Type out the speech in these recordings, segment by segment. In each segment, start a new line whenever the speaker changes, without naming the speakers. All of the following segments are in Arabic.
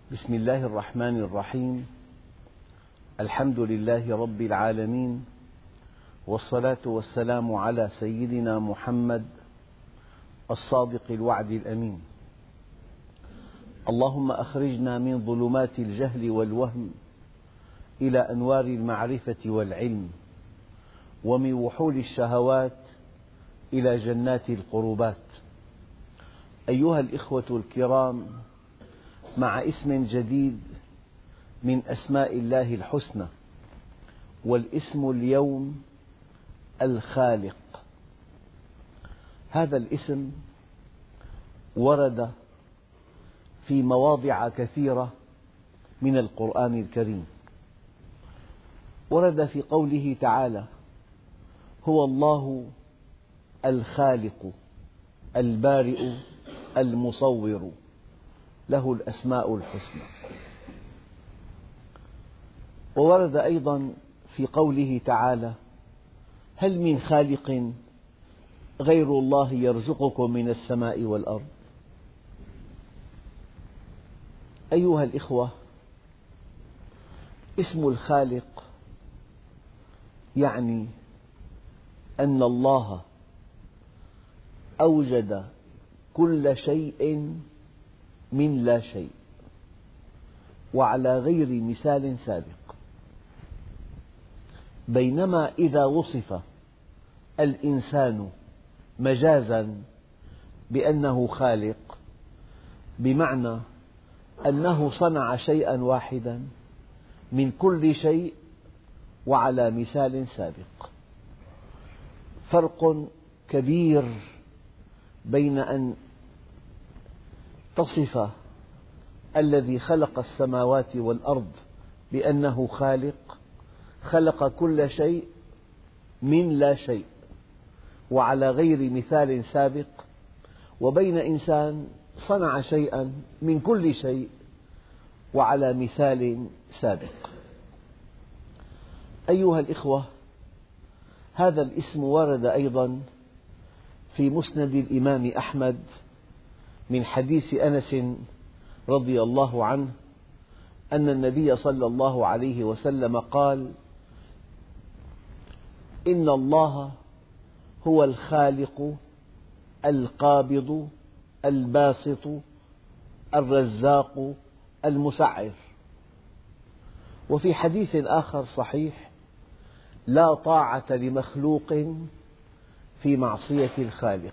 بسم الله الرحمن الرحيم. الحمد لله رب العالمين، والصلاة والسلام على سيدنا محمد الصادق الوعد الأمين. اللهم أخرجنا من ظلمات الجهل والوهم إلى أنوار المعرفة والعلم، ومن وحول الشهوات إلى جنات القربات. أيها الإخوة الكرام، مع اسم جديد من أسماء الله الحسنى، والاسم اليوم الخالق. هذا الاسم ورد في مواضع كثيرة من القرآن الكريم. ورد في قوله تعالى: هو الله الخالق البارئ المصور له الأسماء الحسنى. وورد أيضا في قوله تعالى: هل من خالق غير الله يرزقكم من السماء والأرض؟ أيها الإخوة، اسم الخالق يعني أن الله أوجد كل شيء من لا شيء، وعلى غير مثال سابق. بينما إذا وصف الإنسان مجازا بأنه خالق، بمعنى أنه صنع شيئا واحدا من كل شيء وعلى مثال سابق. فرق كبير بين أن تصف الذي خلق السماوات والأرض بأنه خالق، خلق كل شيء من لا شيء وعلى غير مثال سابق، وبين إنسان صنع شيئا من كل شيء وعلى مثال سابق. أيها الإخوة، هذا الاسم ورد أيضا في مسند الإمام أحمد من حديث أنس رضي الله عنه أن النبي صلى الله عليه وسلم قال: إن الله هو الخالق القابض الباسط الرزاق المسعر. وفي حديث آخر صحيح: لا طاعة لمخلوق في معصية الخالق.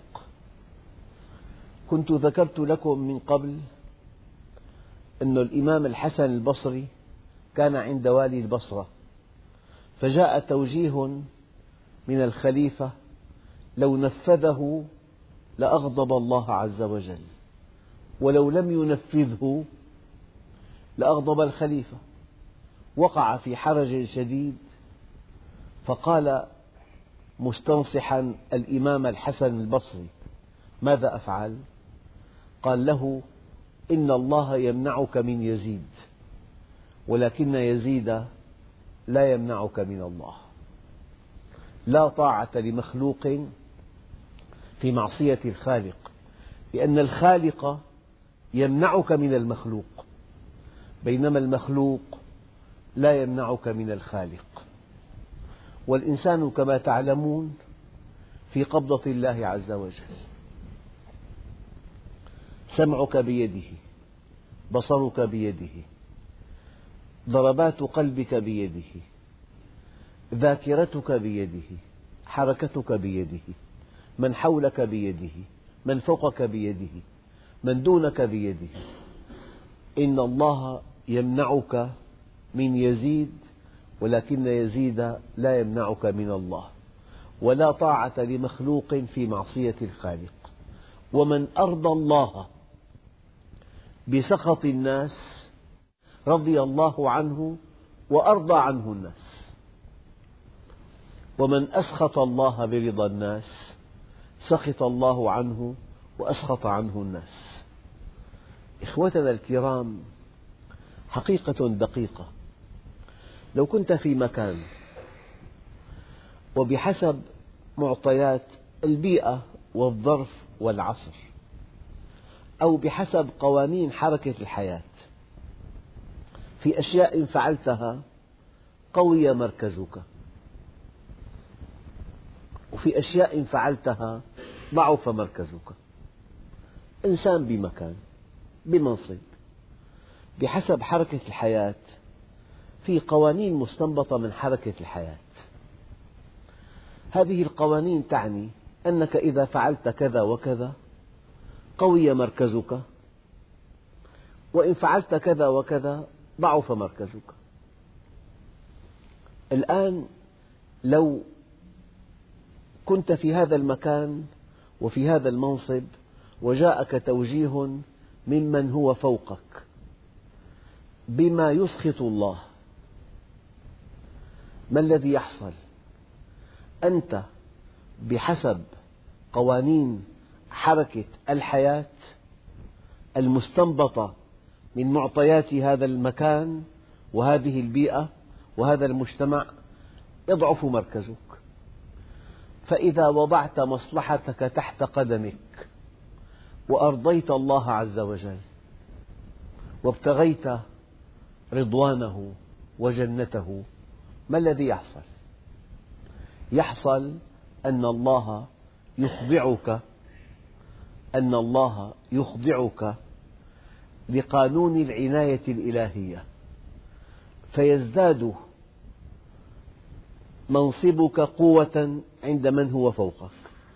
كنت ذكرت لكم من قبل أن الإمام الحسن البصري كان عند والي البصرة، فجاء توجيه من الخليفة لو نفذه لأغضب الله عز وجل، ولو لم ينفذه لأغضب الخليفة. وقع في حرج شديد، فقال مستنصحا الإمام الحسن البصري: ماذا أفعل؟ قال له: إن الله يمنعك من يزيد، ولكن يزيد لا يمنعك من الله. لا طاعة لمخلوق في معصية الخالق، لأن الخالق يمنعك من المخلوق، بينما المخلوق لا يمنعك من الخالق. والإنسان كما تعلمون في قبضة الله عز وجل. سمعك بيده، بصرك بيده، ضربات قلبك بيده، ذاكرتك بيده، حركتك بيده، من حولك بيده، من فوقك بيده، من دونك بيده. إن الله يمنعك من يزيد، ولكن يزيد لا يمنعك من الله. ولا طاعة لمخلوق في معصية الخالق. ومن أرضى الله بسخط الناس رضي الله عنه وأرضى عنه الناس، ومن أسخط الله برضا الناس سخط الله عنه وأسخط عنه الناس. إخوتنا الكرام، حقيقة دقيقة. لو كنت في مكان وبحسب معطيات البيئة والظرف والعصر، أو بحسب قوانين حركة الحياة، في أشياء إن فعلتها قوي مركزك، وفي أشياء إن فعلتها ضعف مركزك. إنسان بمكان، بمنصب، بحسب حركة الحياة، في قوانين مستنبطة من حركة الحياة. هذه القوانين تعني أنك إذا فعلت كذا وكذا قوي مركزك، وإن فعلت كذا وكذا ضعف مركزك. الآن لو كنت في هذا المكان وفي هذا المنصب وجاءك توجيه ممن هو فوقك بما يسخط الله، ما الذي يحصل؟ أنت بحسب قوانين حركة الحياة المستنبطة من معطيات هذا المكان وهذه البيئة وهذا المجتمع يضعف مركزك. فإذا وضعت مصلحتك تحت قدمك وأرضيت الله عز وجل وابتغيت رضوانه وجنته، ما الذي يحصل؟ يحصل أن الله يخضعك لقانون العناية الإلهية، فيزداد منصبك قوة عند من هو فوقك.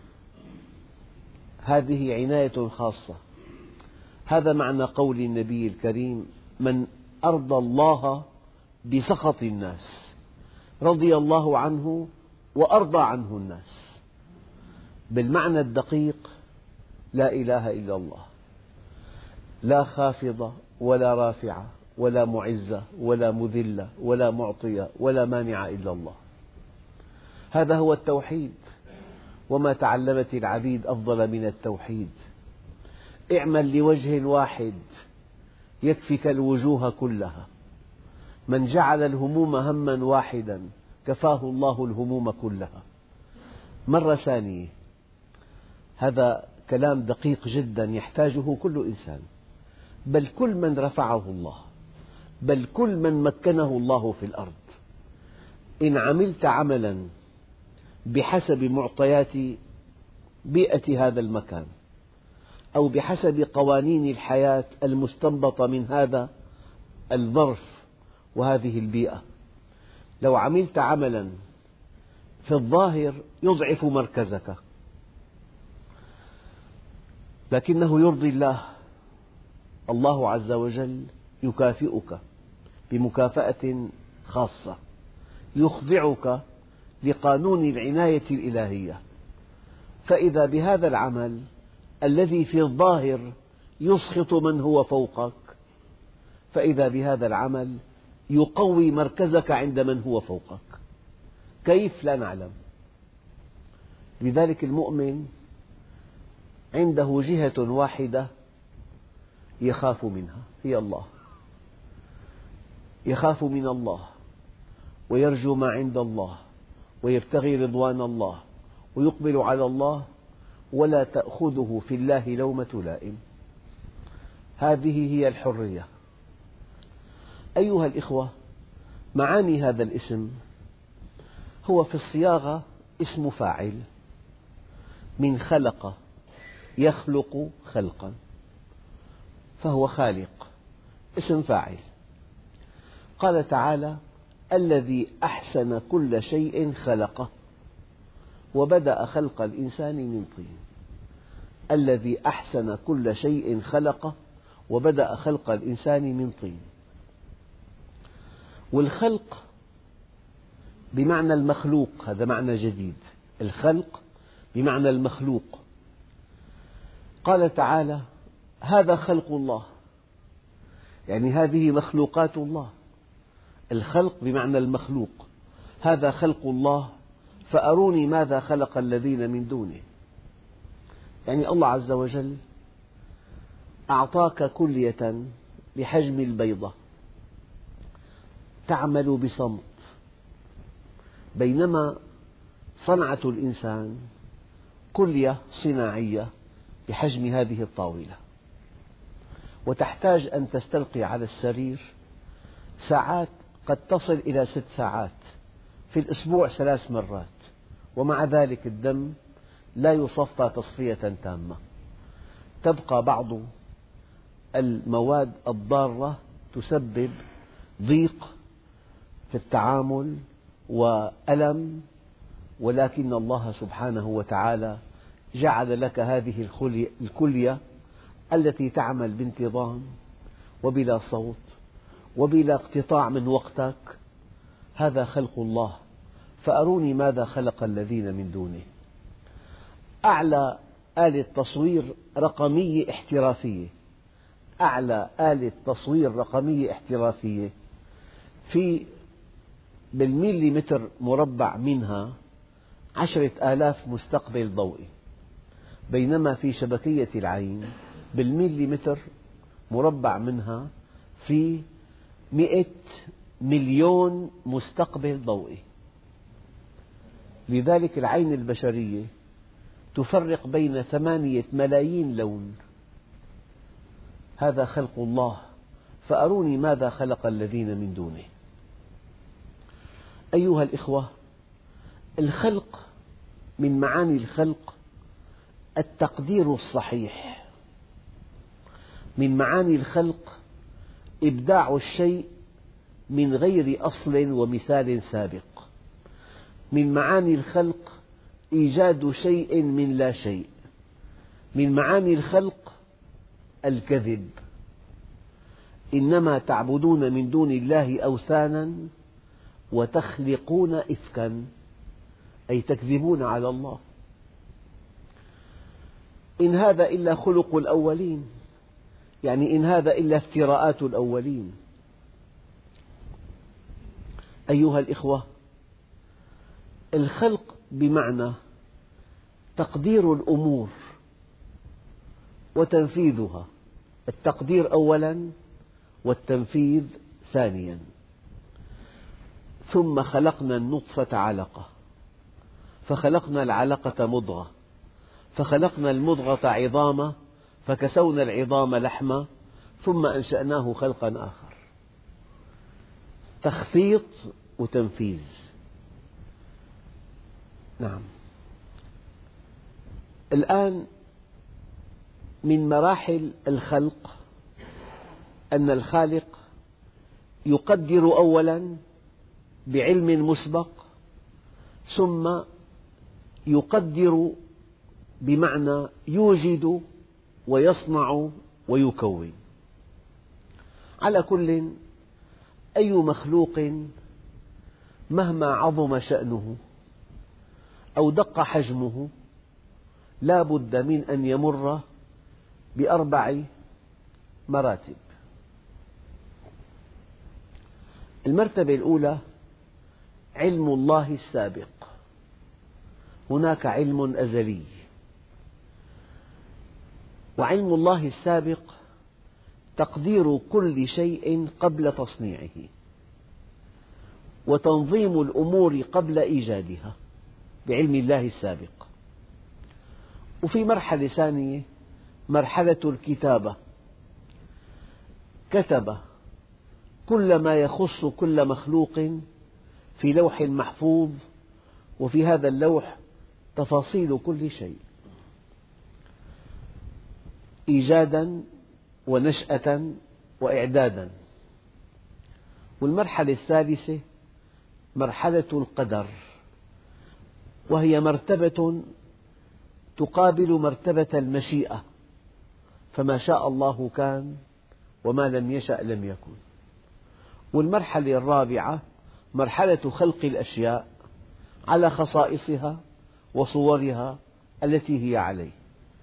هذه عناية خاصة. هذا معنى قول النبي الكريم: من أرضى الله بسخط الناس رضي الله عنه وأرضى عنه الناس. بالمعنى الدقيق: لا إله إلا الله، لا خافضة ولا رافعة ولا معزة ولا مذلة ولا معطية ولا مانع إلا الله. هذا هو التوحيد، وما تعلمت العبيد أفضل من التوحيد. اعمل لوجه واحد يكفك الوجوه كلها. من جعل الهموم هماً واحداً كفاه الله الهموم كلها. مرة ثانية، هذا كلام دقيق جداً يحتاجه كل إنسان، بل كل من رفعه الله، بل كل من مكنه الله في الأرض. إن عملت عملاً بحسب معطيات بيئة هذا المكان أو بحسب قوانين الحياة المستنبطة من هذا الظرف وهذه البيئة، لو عملت عملاً في الظاهر يضعف مركزك، لكنه يرضي الله. الله عز وجل يكافئك بمكافأة خاصة، يخضعك لقانون العناية الإلهية. فإذا بهذا العمل الذي في الظاهر يسخط من هو فوقك، فإذا بهذا العمل يقوي مركزك عند من هو فوقك. كيف؟ لا نعلم. لذلك المؤمن عنده جهة واحدة يخاف منها، هي الله. يخاف من الله ويرجو ما عند الله ويبتغي رضوان الله ويقبل على الله، ولا تأخذه في الله لومة لائم. هذه هي الحرية. أيها الإخوة، معاني هذا الاسم: هو في الصياغة اسم فاعل، من خلق يخلق خلقا، فهو خالق، اسم فاعل. قال تعالى: الذي أحسن كل شيء خلقه وبدأ خلق الإنسان من طين. الذي أحسن كل شيء خلقه وبدأ خلق الإنسان من طين. والخلق بمعنى المخلوق، هذا معنى جديد. الخلق بمعنى المخلوق. قال تعالى: هذا خلق الله، يعني هذه مخلوقات الله. الخلق بمعنى المخلوق، هذا خلق الله فأروني ماذا خلق الذين من دونه. يعني الله عز وجل أعطاك كلية بحجم البيضة تعمل بصمت، بينما صنعة الإنسان كلية صناعية بحجم هذه الطاولة، وتحتاج أن تستلقي على السرير ساعات قد تصل إلى 6 ساعات في الأسبوع 3 مرات، ومع ذلك الدم لا يصفى تصفية تامة، تبقى بعض المواد الضارة تسبب ضيق في التعامل وألم، ولكن الله سبحانه وتعالى جعل لك هذه الكلية التي تعمل بانتظام وبلا صوت وبلا اقتطاع من وقتك. هذا خلق الله، فأروني ماذا خلق الذين من دونه. أعلى آلة تصوير رقمية احترافية، أعلى آلة تصوير رقمية احترافية في بالمليمتر مربع منها 10,000 مستقبل ضوئي، بينما في شبكية العين بالمليمتر مربع منها في 100 مليون مستقبل ضوئي. لذلك العين البشرية تفرق بين 8 ملايين لون. هذا خلق الله، فأروني ماذا خلق الذين من دونه. أيها الإخوة، الخلق من معاني الخلق التقدير الصحيح، من معاني الخلق إبداع الشيء من غير أصل ومثال سابق، من معاني الخلق إيجاد شيء من لا شيء، من معاني الخلق الكذب. إنما تعبدون من دون الله أوثانا وتخلقون إفكا، أي تكذبون على الله. إن هذا إلا خلق الأولين، يعني إن هذا إلا افتراءات الأولين. أيها الإخوة، الخلق بمعنى تقدير الأمور وتنفيذها، التقدير أولاً والتنفيذ ثانياً. ثم خلقنا النطفة علقة، فخلقنا العلقة مضغة، فخلقنا المضغة عظاما، فكسونا العظام لحما، ثم أنشأناه خلقاً آخر. تخطيط وتنفيذ. نعم. الآن من مراحل الخلق أن الخالق يقدر أولاً بعلم مسبق، ثم يقدر بمعنى يوجد ويصنع ويكون. على كل، أي مخلوق مهما عظم شأنه أو دق حجمه لا بد من أن يمر ب4 مراتب. المرتبة الأولى علم الله السابق، هناك علم أزلي، وعلم الله السابق تقدير كل شيء قبل تصنيعه، وتنظيم الأمور قبل إيجادها بعلم الله السابق. وفي مرحلة ثانية، مرحلة الكتابة، كتب كل ما يخص كل مخلوق في لوح محفوظ، وفي هذا اللوح تفاصيل كل شيء، إيجاداً ونشأة وإعدادا. والمرحلة الثالثة مرحلة القدر، وهي مرتبة تقابل مرتبة المشيئة، فما شاء الله كان وما لم يشأ لم يكن. والمرحلة الرابعة مرحلة خلق الأشياء على خصائصها وصورها التي هي عليه.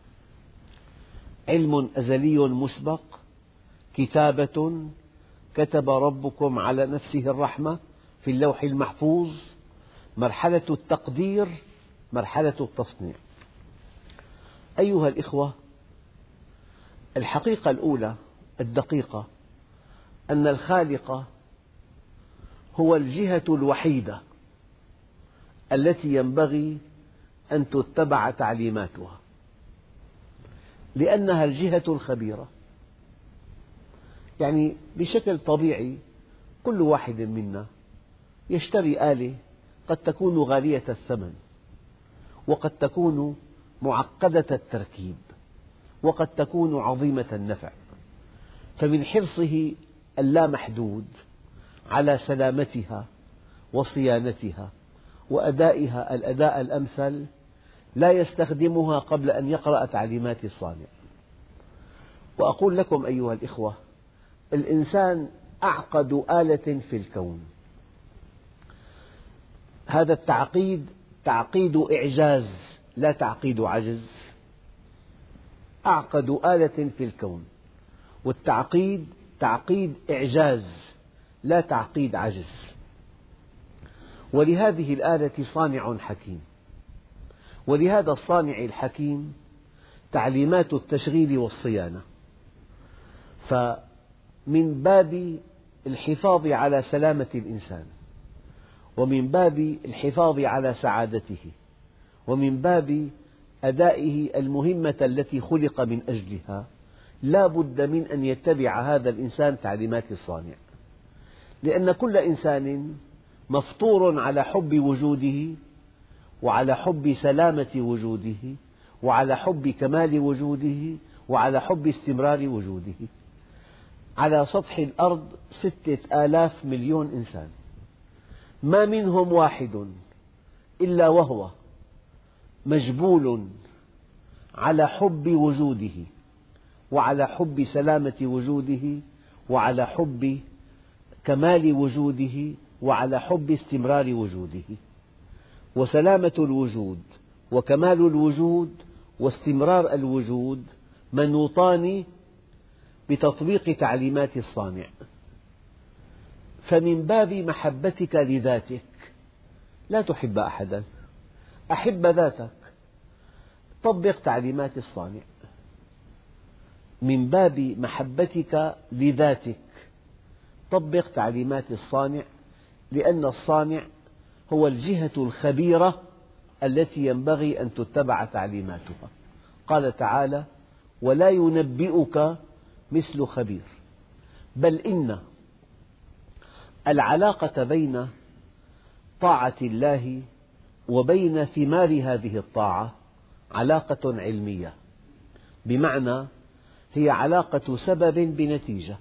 علم أزلي مسبق، كتابة، كتب ربكم على نفسه الرحمة في اللوح المحفوظ، مرحلة التقدير، مرحلة التصنيع. أيها الإخوة، الحقيقة الأولى الدقيقة أن الخالق هو الجهة الوحيدة التي ينبغي أن تتبع تعليماتها، لأنها الجهة الخبيرة. يعني بشكل طبيعي كل واحد منا يشتري آلة قد تكون غالية الثمن، وقد تكون معقدة التركيب، وقد تكون عظيمة النفع، فمن حرصه اللامحدود على سلامتها وصيانتها وأدائها الأداء الأمثل لا يستخدمها قبل أن يقرأ تعليمات الصانع. وأقول لكم أيها الإخوة، الإنسان أعقد آلة في الكون. هذا التعقيد تعقيد إعجاز لا تعقيد عجز. أعقد آلة في الكون، والتعقيد تعقيد إعجاز لا تعقيد عجز. ولهذه الآلة صانع حكيم، ولهذا الصانع الحكيم تعليمات التشغيل والصيانة. فمن باب الحفاظ على سلامة الإنسان، ومن باب الحفاظ على سعادته، ومن باب أدائه المهمة التي خلق من أجلها، لا بد من أن يتبع هذا الإنسان تعليمات الصانع، لأن كل إنسان مفطور على حب وجوده، وعلى حب سلامة وجوده، وعلى حب كمال وجوده، وعلى حب استمرار وجوده. على سطح الأرض 6,000 مليون إنسان، ما منهم واحد إلا وهو مجبول على حب وجوده، وعلى حب سلامة وجوده، وعلى حب كمال وجوده، وعلى حب استمرار وجوده. وسلامة الوجود وكمال الوجود واستمرار الوجود منوطان بتطبيق تعليمات الصانع. فمن باب محبتك لذاتك لا تحب أحدا، أحب ذاتك، طبق تعليمات الصانع. من باب محبتك لذاتك طبق تعليمات الصانع، لأن الصانع هو الجهة الخبيرة التي ينبغي أن تتبع تعليماتها. قال تعالى: ولا ينبئك مثل خبير. بل إن العلاقة بين طاعة الله وبين ثمار هذه الطاعة علاقة علمية، بمعنى هي علاقة سبب بنتيجة.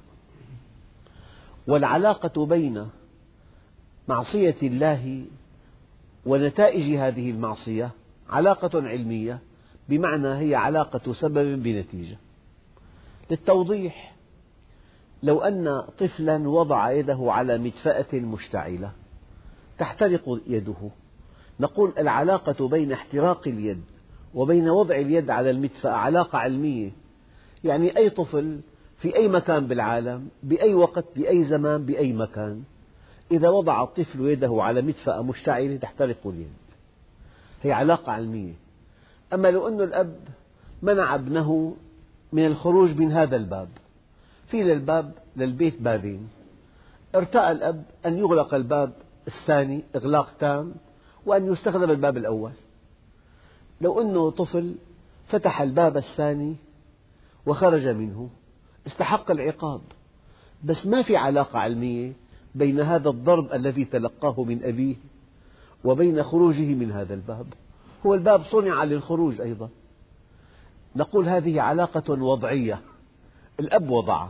والعلاقة بين معصية الله ونتائج هذه المعصية علاقة علمية، بمعنى هي علاقة سبب بنتيجة. للتوضيح، لو أن طفلا وضع يده على مدفأة مشتعلة تحترق يده، نقول العلاقة بين احتراق اليد وبين وضع اليد على المدفأة علاقة علمية. يعني أي طفل في أي مكان بالعالم، بأي وقت، بأي زمان، بأي مكان، إذا وضع الطفل يده على مدفأة مشتعلة تحترق اليد، هي علاقة علمية. أما لو أن الأب منع ابنه من الخروج من هذا الباب، في للبيت بابين، ارتأى الأب أن يغلق الباب الثاني إغلاق تام وأن يستخدم الباب الأول. لو أنه طفل فتح الباب الثاني وخرج منه استحق العقاب، بس ما في علاقة علمية بين هذا الضرب الذي تلقاه من أبيه وبين خروجه من هذا الباب. هو الباب صنع للخروج أيضا. نقول هذه علاقة وضعية، الأب وضعه.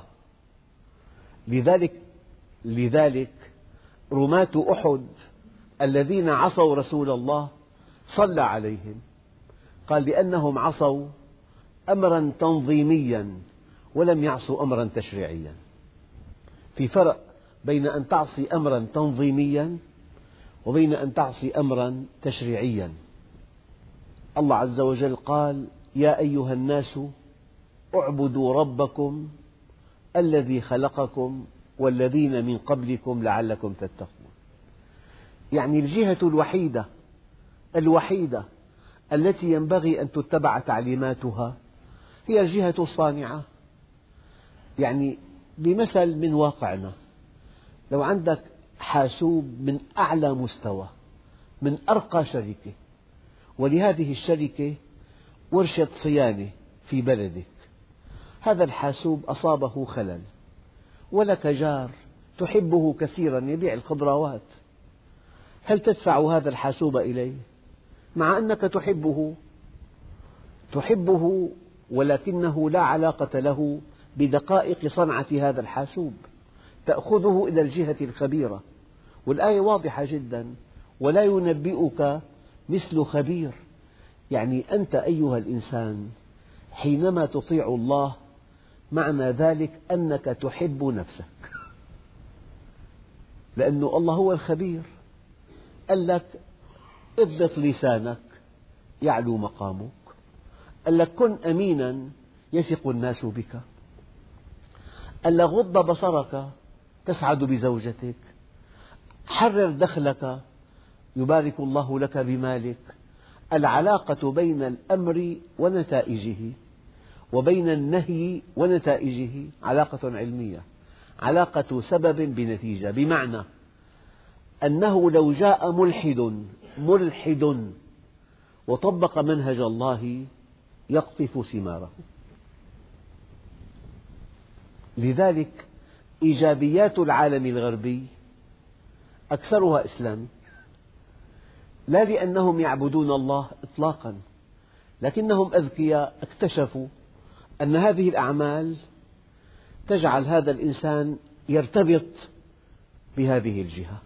لذلك رماة أحد الذين عصوا رسول الله صلى عليهم، قال: لأنهم عصوا أمرا تنظيميا ولم يعصوا أمرا تشريعيا. في فرق بين أن تعصي أمرا تنظيميا وبين أن تعصي أمرا تشريعيا. الله عز وجل قال: يا أيها الناس اعبدوا ربكم الذي خلقكم والذين من قبلكم لعلكم تتقون. يعني الجهة الوحيدة التي ينبغي أن تتبع تعليماتها هي الجهة الصانعة. يعني بمثل من واقعنا، لو عندك حاسوب من أعلى مستوى من أرقى شركة، ولهذه الشركة ورشة صيانة في بلدك، هذا الحاسوب أصابه خلل ولك جار تحبه كثيرا يبيع الخضروات، هل تدفع هذا الحاسوب إليه؟ مع أنك تحبه ولكنه لا علاقة له بدقائق صنعة هذا الحاسوب، تأخذه إلى الجهة الخبيرة، والآية واضحة جدا: ولا ينبئك مثل خبير. يعني أنت أيها الإنسان حينما تطيع الله معنى ذلك أنك تحب نفسك، لأن الله هو الخبير. قال لك اضبط لسانك يعلو مقامك، قال لك كن أمينا يثق الناس بك، قال لك غض بصرك تسعد بزوجتك، حرر دخلك يبارك الله لك بمالك. العلاقة بين الأمر ونتائجه وبين النهي ونتائجه علاقة علمية، علاقة سبب بنتيجة، بمعنى أنه لو جاء ملحد وطبق منهج الله يقطف ثماره. لذلك إيجابيات العالم الغربي أكثرها إسلامي، لا لأنهم يعبدون الله إطلاقا، لكنهم أذكياء اكتشفوا أن هذه الأعمال تجعل هذا الإنسان يرتبط بهذه الجهة.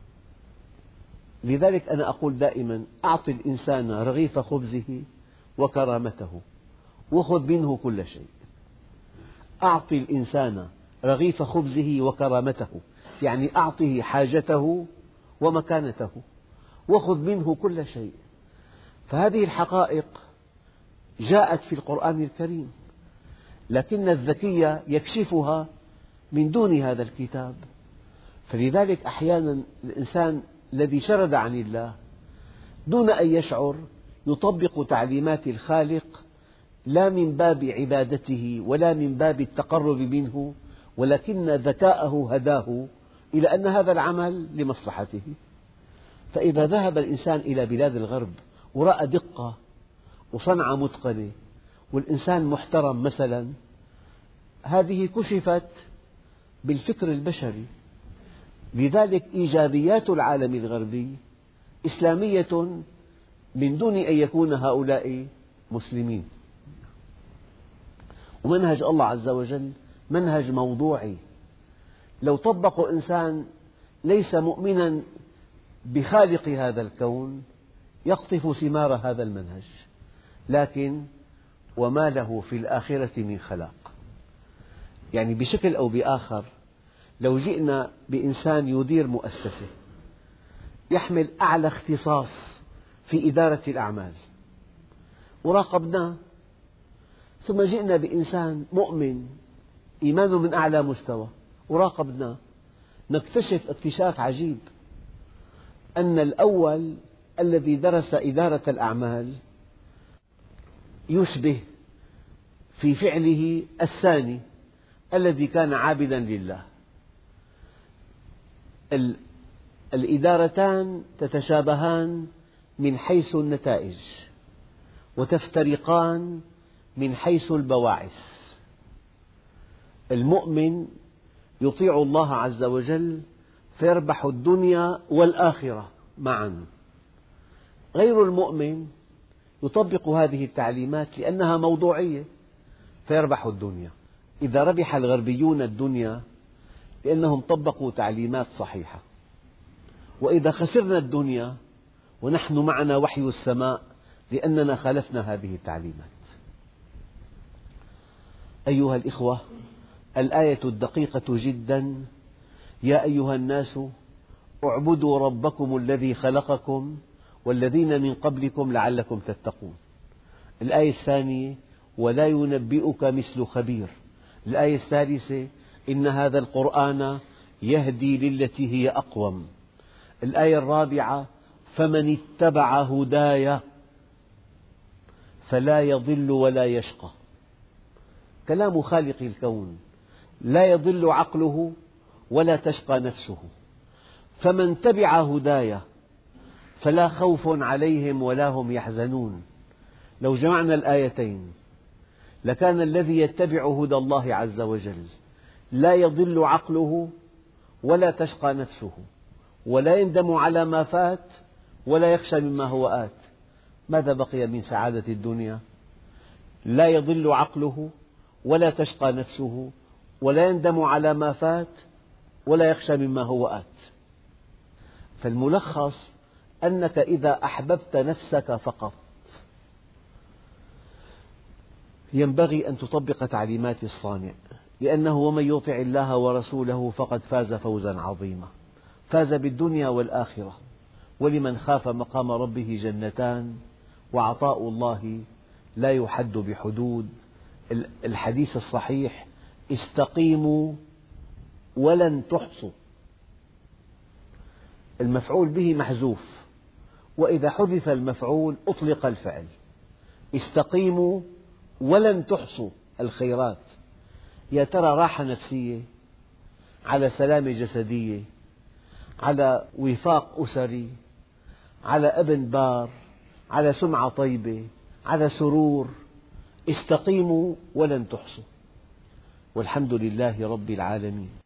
لذلك أنا أقول دائما: أعط الإنسان رغيف خبزه وكرامته وخذ منه كل شيء. أعط الإنسان رغيف خبزه وكرامته، يعني أعطه حاجته ومكانته وخذ منه كل شيء. فهذه الحقائق جاءت في القرآن الكريم، لكن الذكي يكشفها من دون هذا الكتاب. فلذلك أحيانا الإنسان الذي شرد عن الله دون أن يشعر يطبق تعليمات الخالق، لا من باب عبادته ولا من باب التقرب منه، ولكن ذكاءه هداه إلى أن هذا العمل لمصلحته. فإذا ذهب الإنسان إلى بلاد الغرب ورأى دقة وصنعة متقنة والإنسان محترم مثلا، هذه كشفت بالفكر البشري. لذلك إيجابيات العالم الغربي إسلامية من دون أن يكون هؤلاء مسلمين. ومنهج الله عز وجل منهج موضوعي، لو طبقه إنسان ليس مؤمنا بخالق هذا الكون يقطف ثمار هذا المنهج، لكن وما له في الآخرة من خلاق. يعني بشكل أو بآخر لو جئنا بإنسان يدير مؤسسة يحمل أعلى اختصاص في إدارة الأعمال وراقبناه، ثم جئنا بإنسان مؤمن إيمانه من أعلى مستوى وراقبناه، نكتشف اكتشاف عجيب: أن الأول الذي درس إدارة الأعمال يشبه في فعله الثاني الذي كان عابدا لله. الإدارتان تتشابهان من حيث النتائج وتفترقان من حيث البواعث. المؤمن يطيع الله عز وجل فيربح الدنيا والآخرة معا، غير المؤمن يطبق هذه التعليمات لأنها موضوعية فيربح الدنيا. إذا ربح الغربيون الدنيا لأنهم طبقوا تعليمات صحيحة، وإذا خسرنا الدنيا ونحن معنا وحي السماء لأننا خالفنا هذه التعليمات. أيها الإخوة، الآية الدقيقة جدا: يا أيها الناس اعبدوا ربكم الذي خلقكم والذين من قبلكم لعلكم تتقون. الآية الثانية: ولا ينبئك مثل خبير. الآية الثالثة: إن هذا القرآن يهدي للتي هي أقوم. الآية الرابعة: فمن اتبع هداي فلا يضل ولا يشقى. كلام خالق الكون، لا يضل عقله ولا تشقى نفسه. فمن تبع هداي فلا خوف عليهم ولا هم يحزنون. لو جمعنا الآيتين لكان الذي يتبع هدى الله عز وجل لا يضل عقله ولا تشقى نفسه، ولا يندم على ما فات، ولا يخشى مما هو آت. ماذا بقي من سعادة الدنيا؟ لا يضل عقله، ولا تشقى نفسه، ولا يندم على ما فات، ولا يخشى مما هو آت. فالملخص أنك إذا أحببت نفسك فقط ينبغي أن تطبق تعليمات الصانع، لأنه ومن يطع الله ورسوله فقد فاز فوزا عظيما، فاز بالدنيا والآخرة. ولمن خاف مقام ربه جنتان، وعطاء الله لا يحد بحدود. الحديث الصحيح: استقيموا ولن تحصوا. المفعول به محذوف، وإذا حذف المفعول أطلق الفعل. استقيموا ولن تحصوا الخيرات. يا ترى راحة نفسية، على سلامة جسدية، على وفاق أسري، على ابن بار، على سمعة طيبة، على سرور. استقيموا ولن تحصوا، والحمد لله رب العالمين.